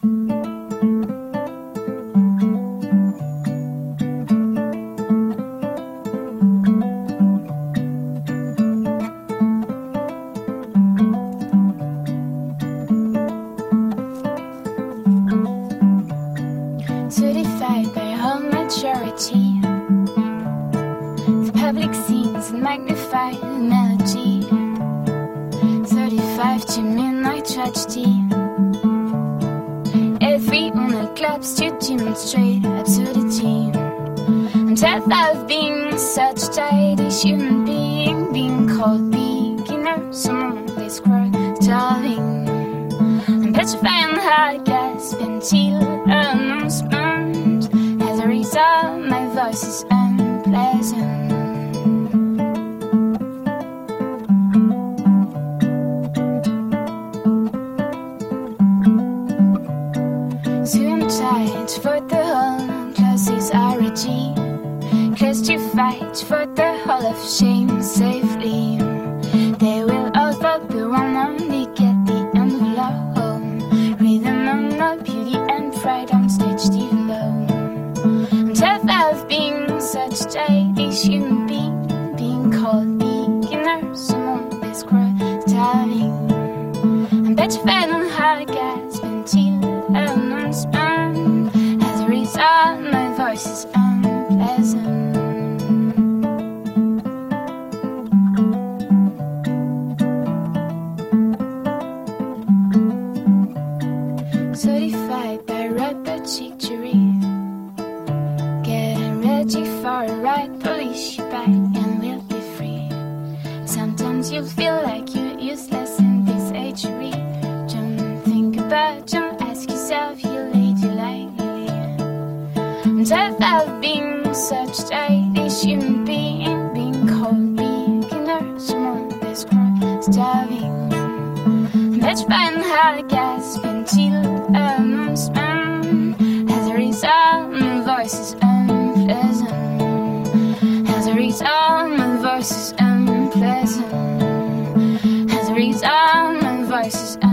Certified by whole maturity, the public scenes and magnified melody. 35 to midnight tragedy. Everyone at clubs to demonstrate absurdity. I'm terrified of being such a childish human being, being called beginner, someone they scroll starving. I'm petrified and hard gasp until announcement. As a result, my voice is unpleasant. Tight for the whole class's RG, class to fight for the whole of shame safely. They will all vote but won't only get the end of law. Rhythm on the beauty and pride on stage below. I'm terrified of being such a childish human being called beginner, someone that's starving. I'm petrified on how to gasp until announcement. As a result, my voice is unpleasant. Certified by rapid trajectory. Get ready for a ride, police you back and we'll be free. Sometimes you'll feel like you're useless in this agery. Don't think about, don't ask yourself, you lady lightly. I'm terrified of being such a childish human being called beginner, someone that's starving. I'm petrified and hard to gasp until announcement. As a result, my voice is unpleasant. As a result, my voice is unpleasant. As a result, my voice is unpleasant.